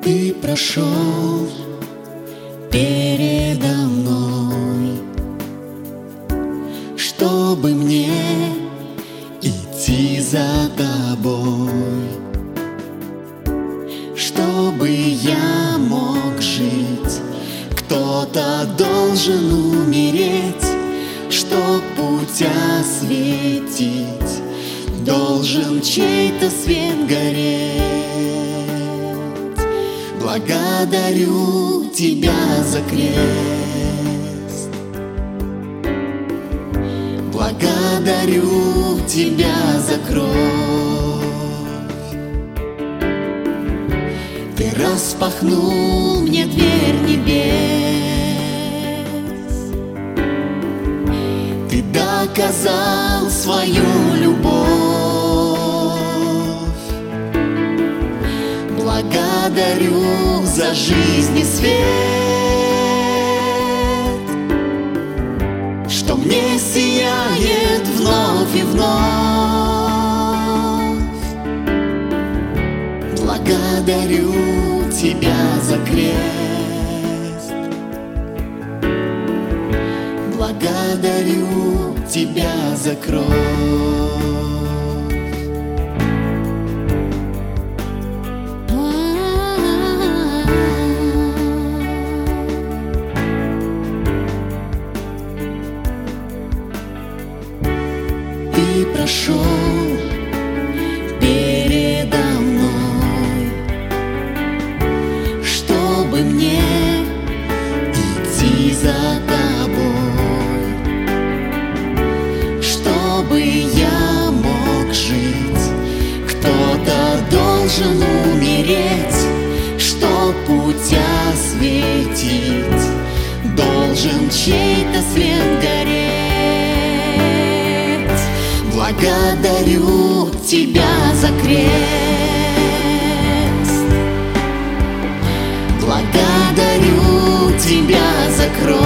Ты прошел передо мной, чтобы мне идти за тобой, чтобы я мог жить. Кто-то должен умереть, чтоб путь осветить, должен чей-то свет гореть. Благодарю Тебя за крест, благодарю Тебя за кровь. Ты распахнул мне дверь небес, Ты доказал свою любовь. Благодарю за жизнь и свет, что мне сияет вновь и вновь. Благодарю Тебя за крест, благодарю Тебя за кровь. Ты прошел передо мной, чтобы мне идти за тобой, чтобы я мог жить. Кто-то должен умереть, чтоб путь осветить, должен чей-то свет гореть. Благодарю Тебя за крест, благодарю Тебя за кровь.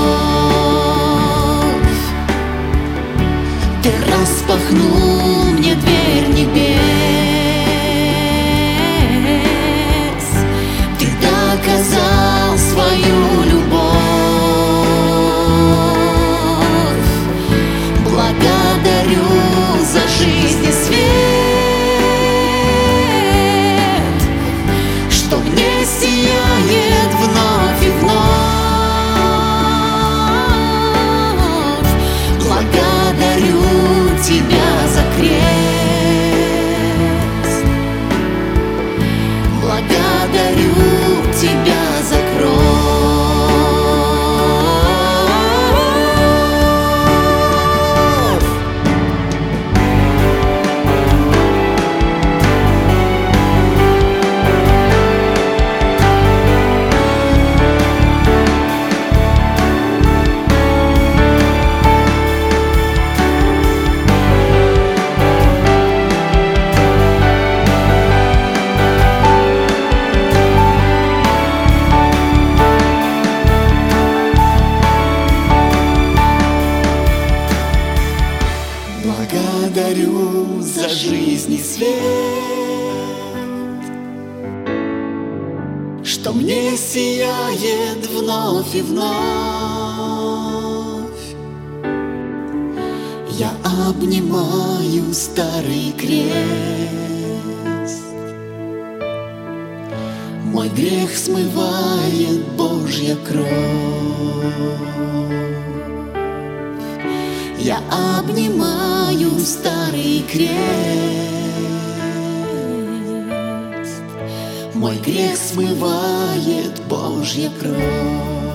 Ты распахнул мне дверь небес, Ты доказал свою любовь. Благодарю за жизнь и свет, что мне сияет вновь и вновь. Благодарю Тебя за крест, благодарю Тебя за кровь. Благодарю за жизнь и свет, что мне сияет вновь и вновь. Я обнимаю старый крест, мой грех смывает Божья кровь. Я обнимаю старый крест, мой грех смывает Божья кровь.